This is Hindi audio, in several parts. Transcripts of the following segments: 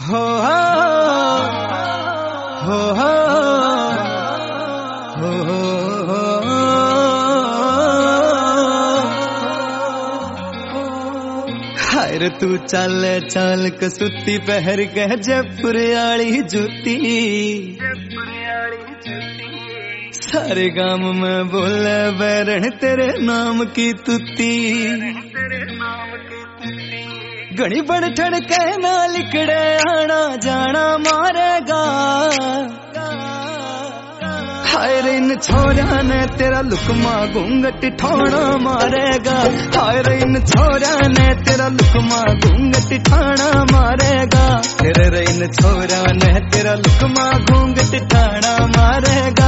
हो हो हो हो हो हायर तू चल चाल कसुती पहर कह जयपुर आली जुती सारे गांव में बोले बैरण तेरे नाम की तुती घनी बढ़ ठड़ के ना लिखड़े आना जाना मारेगा हायर इन छोरा ने तेरा लुकमा घूंघट ठोना मारेगा हायर इन छोरा ने तेरा लुकमा घूंघट ठाना मारेगा तेरे इन छोरा ने तेरा लुकमा घूंघट ठाना मारेगा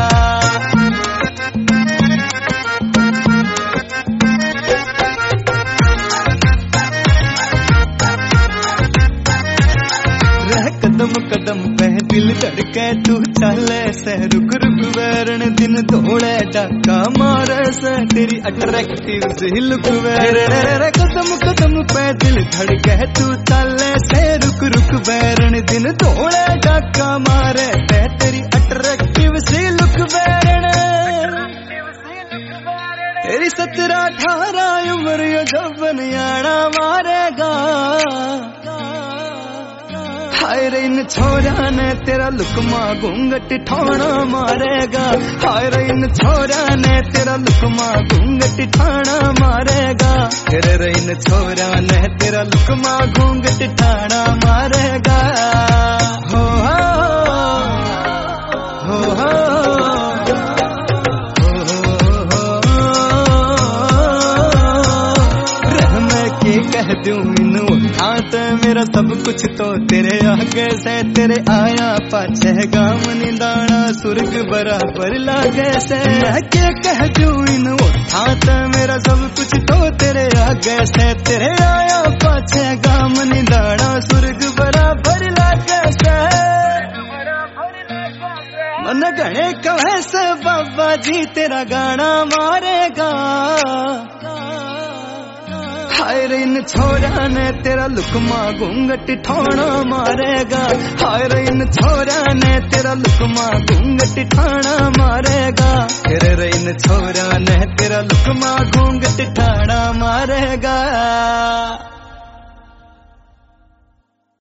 कदम कदम पे दिल धड़के तू चले से रुक रुक वैरण दिन दौड़े डाका मारे से तेरी अट्रैक्टिव सी लुक रे कदम कदम पे दिल धड़के तू चले से रुक रुक वैरण दिन दौड़े डाका मारे से तेरी अट्रैक्टिव सी लुक वैरण तेरी 17-18 उम्र यो जवन याना मारेगा हायर इन छोरा ने तेरा लुकमा घूंघट ठोना मारेगा हायर इन छोरा ने तेरा लुकमा घूंघट ठाना मारेगा तेरे इन छोरा ने तेरा लुकमा घूंघट ठाना मारेगा हो हो हो कह दूं इन हाथ मेरा सब कुछ तो तेरे आगे से तेरे आया पाछे गाम निदाना सुर्ग बराबर लागे से के कह दूं इन हाथ मेरा सब कुछ तो तेरे आगे से तेरे आया पाछे गाम निदाना सुर्ग बराबर लागे से मन गणे कहे से बाबा जी तेरा गाना मारेगा हायर इन छोरा ने तेरा लुकमा घूंघट ठोना मारेगा हायर इन छोरा ने तेरा लुकमा घूंघट ठाना मारेगा तेरे इन छोरा ने तेरा लुकमा घूंघट ठाना मारेगा।